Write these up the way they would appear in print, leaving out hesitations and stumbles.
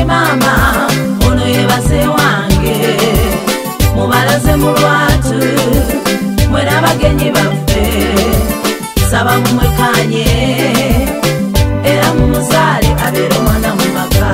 mama ono yebase wange mubalaze mu lwatu mwera abagenyi baffe saba mumwekanye era mumuzaale abeere omwana mu maka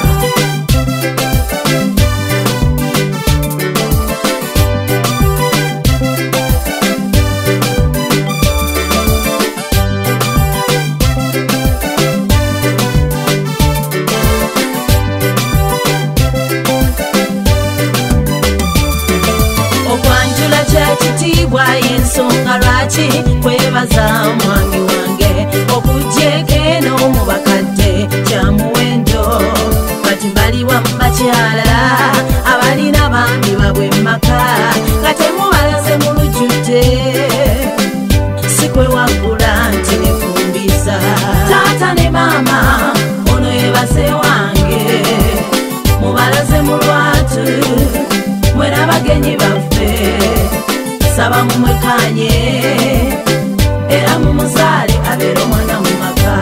ekitiibwa y'ensonga lwaki kwebaza mwangi wange okujjeko eno mu bakadde kya muwendo kati mbaliwa mu bakyala abalina bambi babwe maka nga temubalaze mu lujjudde si kwewagula nti nefumbiza taata ne maama ono yebase wange mubalaze mu lwatu mwera abagenyi baffe saba mumwekanye era mumuzaale abeere omwana mu maka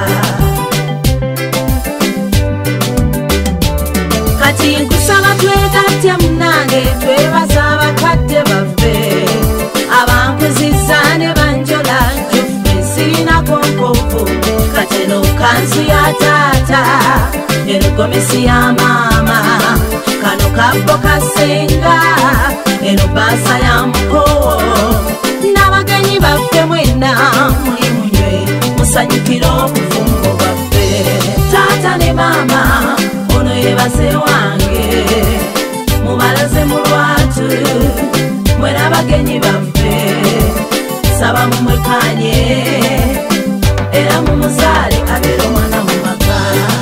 kati nkusaba twegattya munange twebaza abakadde baffe abankuzizza ne banjola juffe sirinako nkovu kati eno kanzu ya taata eno gomesi ya maama kano kabbo kasenga eno baasa ya mukowo n'abagenyi baffe mwena muli munywe musanyukira obufumbo baffe taata ne maama ono yebase wange mubalaze mu lwatu mwera abagenyi baffe saba mumwekanye era mumuzaale abeere omwana mu maka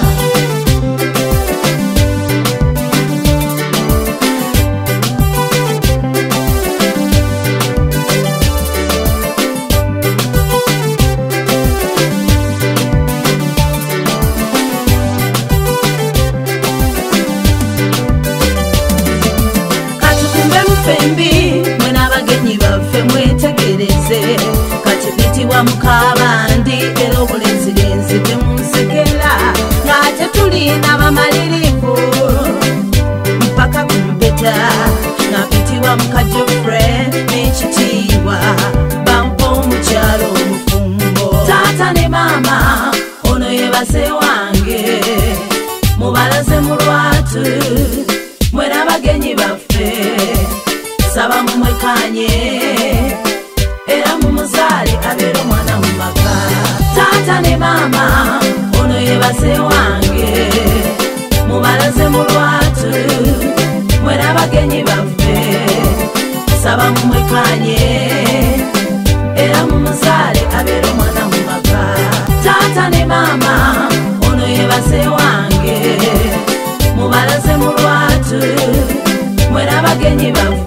mwena abagenyi baffe mwetegereze kati bitibwa mukabandi era obulenzirenzi temunsekera ng'ate tulina bamalirivu mpaka kumpeta nga bitibwa mukajofre n'ekitiibwa bampa omukyalo omufumbo taata ne maama ono yebase wange mubalaze mu lwatu mwera abagenyi baffe saba mumwekanye era mumuzaale abeere omwana mu maka taata ne maama ono yebase wange mubalaze mu lwatu mwera abagenyi baffe saba mumwekanye era mumuzaale abeere omwana mu maka taata ne maama ono yebase wange mubalaze mu lwatu mwera abagenyi baffe